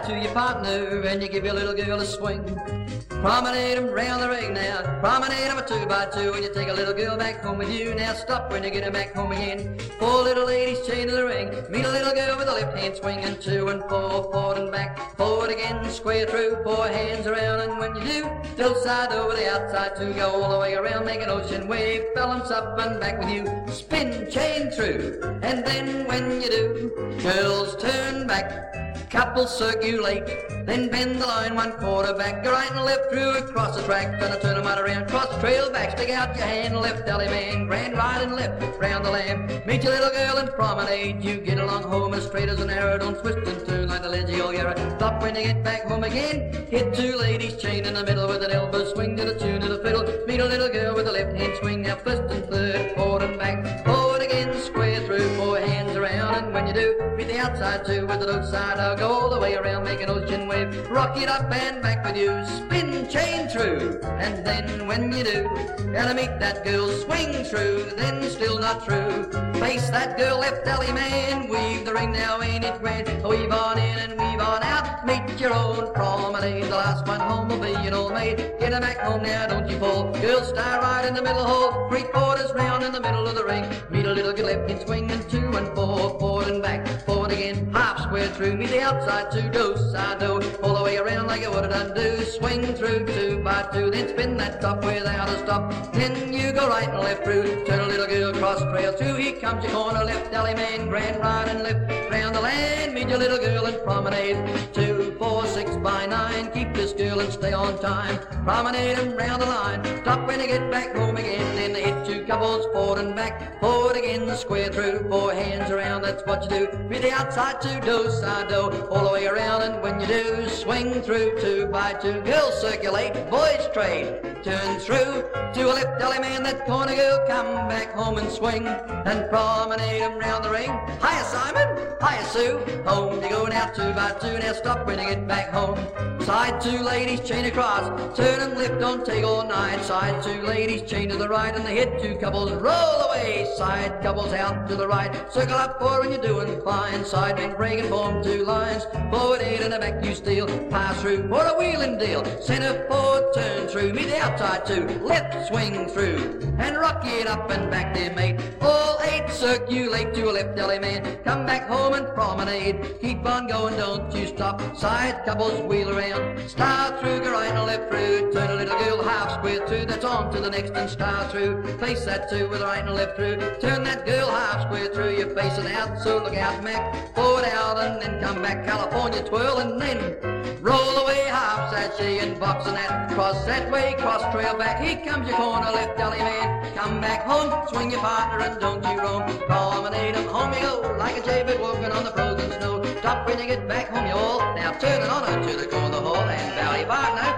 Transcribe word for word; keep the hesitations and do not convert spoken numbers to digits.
to your partner and you give your little girl a swing. Promenade 'em round the ring now, promenade 'em a two by two, and you take a little girl back home with you. Now stop when you get her back home again. Four little ladies chained to the ring, meet a little girl with a left hand swing, and two and four, forward and back, forward again, square through, four hands around, and when you do, still side over the outside two, go all the way around, make an ocean wave, balance up and back with you, spin, chain through, and then when you do, girls turn back, couples circulate, then bend the line one quarter back, go right and left through across the track, then I turn them right around, cross trail back, stick out your hand, left alley man, grand right and left round the lamb, meet your little girl and promenade, you get along home as straight as an arrow, don't twist and turn like the ledgy old Yarra, stop when you get back home again, hit two ladies chained in the middle with an elbow swing to the tune of the fiddle, meet a little girl with a left hand swing, now first and third, forward and back, forward again, square through, four hands around, and when you do, meet the outside two with the low side, I'll go all the way around, make an ocean wave, rock it up and back with you, spin, chain through, and then when you do, gotta meet that girl, swing through, then still not true, face that girl, left alley man, weave the ring now, ain't it grand, weave on in and weave on out, meet your own promenade, the last one home will be an old maid, get her back home now, don't you fall, girl start right in the middle hole, three quarters round in the middle of the ring, meet a little girl, left hand swing, and two and four, forward and back, forward again, half square through, meet the outside two, do, side do, all the way around like you would have done do, swing through two by two, then spin that top without a stop, then you go right and left through, turn a little girl cross trail two, here comes your corner, left alley man, grand right and left round the land, meet your little girl and promenade, two, four, six by nine, keep this girl and stay on time, promenade 'em round the line, stop when you get back home again, then hit two couples, forward and back, forward again, square through, four hands around, that's what you do, meet the outside two, do, side do, all the way around, and when you do, swing through two by two, girls circulate, boys trade, turn through to a left alley man, that corner girl, come back home and swing, and promenade 'em round the ring, hiya Simon, hiya Sue, home you go now two by two, now stop when you get back home, side two ladies chain across, turn and lift, don't take all night, side two ladies chain to the right, and they hit two couples, roll away, side couples out to the right, circle up four and you're doing fine, side ring break and form two lines, forward eight and a back you steal, pass through for a wheeling deal, center forward, turn through, meet the outside two, left swing through, and rock it up and back there mate, all eight circulate to a left alley man, come back home and promenade, keep on going, don't you stop, side couples wheel around, start through, go right and left through, turn a little girl half square through, that's on to the next and start through, face that two with right and left through, turn that girl half square through, you're facing out, so look out Mac, forward out and then come back, California twirl and then roll away half sachet and box and that, cross that way, cross trail back, here comes your corner, left alley man, come back home, swing your partner and don't you roam, promenade 'em, home you go, like a jaybird walking on the frozen snow, stop when you get back home you all, now turn it on to the corner hall and Valley Park now.